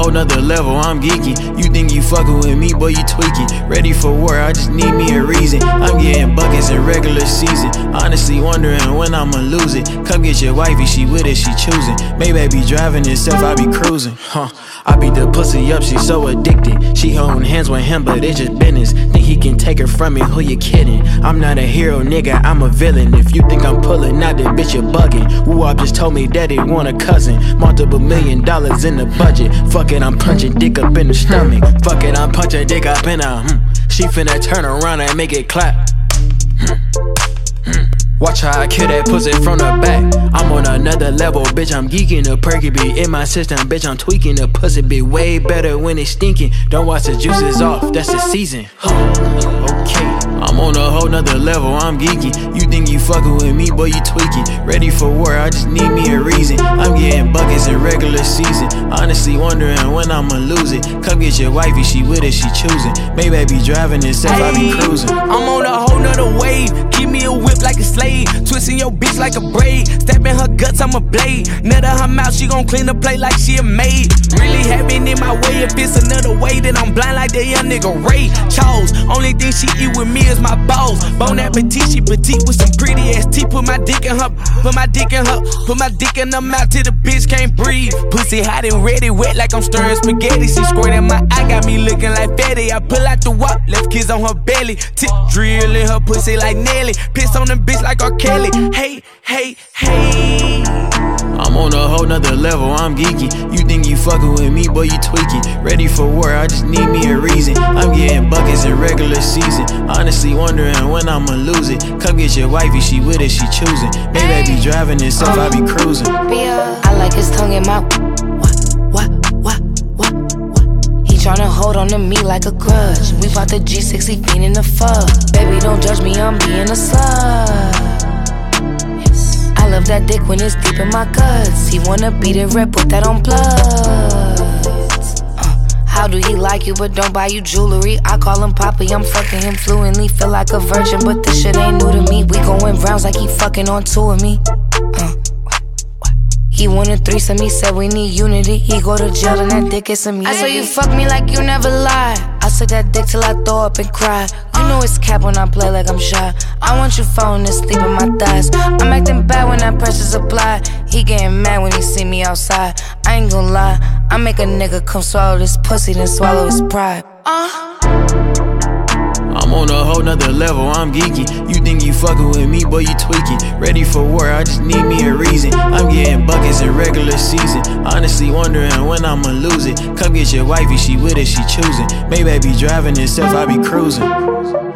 whole nother level, I'm geeky. You think you fucking with me, boy, you tweaking. Ready for war, I just need me a reason. I'm getting buckets in regular season. Honestly wondering when I'ma lose it. Come get your wifey, she with it, she choosing. Maybe I be driving itself, I be cruising. I beat the pussy up, she so addicted. She holding hands with him, but it's just business. Think he can take her from me, who you kidding? I'm not a hero, nigga, I'm a villain. If you think I'm pulling out, then bitch, you're bugging. Woo-Wop just told me that he want a cousin. Multiple $1 million in the budget. Fuck it, I'm punching dick up in the stomach. Fuck it, I'm punching dick up in a She finna turn around and make it clap. Watch how I kill that pussy from the back. I'm on another level, bitch, I'm geeking. The perky be in my system, bitch, I'm tweaking. The pussy be way better when it's stinking. Don't watch the juices off, that's the season. Okay, I'm on a whole nother level, I'm geeky. You think you fucking with me, boy, you tweaking. Ready for war, I just need me a reason. I'm getting buckets in regular season. Honestly wondering when I'ma lose it. Come get your wifey, she with it, she choosing. Maybe I be driving itself, I be cruising. I'm on a whole nother wave. Give me a whip like a slave. Twisting your bitch like a braid. Stabbing her guts, I'm a blade. Nut of her mouth, she gon' clean the plate like she a maid. Really having in my way. If it's another way, then I'm blind like that young nigga Ray Charles. Only thing she eat with me is my balls. Bon appetit, she petite with some pretty ass teeth. Put my dick in her, put my dick in her, put my dick in her mouth till the bitch can't breathe. Pussy hot and ready, wet like I'm stirring spaghetti. She squirting my eye, got me looking like Betty. I pull out the wop, left kiss on her belly. Tip drill in her pussy like Nelly. Piss on the bitch like R. Kelly. Hey, hey, hey. I'm on a whole nother level, I'm geeky. You think you fucking with me, boy, you tweaking. Ready for war, I just need me a reason. I'm getting buckets in regular season. Honestly wondering when I'ma lose it. Come get your wifey, she with it, she choosing. Maybe I be driving itself, I be cruising. I like his tongue in my what? He tryna hold on to me like a grudge. We bought the G6, he fiendin' the fuck. Baby, don't judge me, I'm being a slut. I love that dick when it's deep in my guts. He wanna beat it red, put that on bloods. How do he like you but don't buy you jewelry? I call him Poppy, I'm fucking him fluently. Feel like a virgin, but this shit ain't new to me. We going rounds like he fucking on two of me. He want a threesome, he said we need unity. He go to jail and that dick is some unity. I saw you fuck me like you never lied. I suck that dick till I throw up and cry. You know it's cap when I play like I'm shy. I want you falling asleep in my thighs. I'm acting bad when that pressure's applied. He getting mad when he see me outside. I ain't gon' lie, I make a nigga come swallow this pussy, then swallow his pride. I'm on a whole nother level, I'm geeky. You think you fucking with me, boy, you tweaking. Ready for war, I just need me a reason. I'm getting buckets in regular season. Honestly wondering when I'ma lose it. Come get your wifey, she with it, she choosing. Maybe I be driving itself, I be cruising.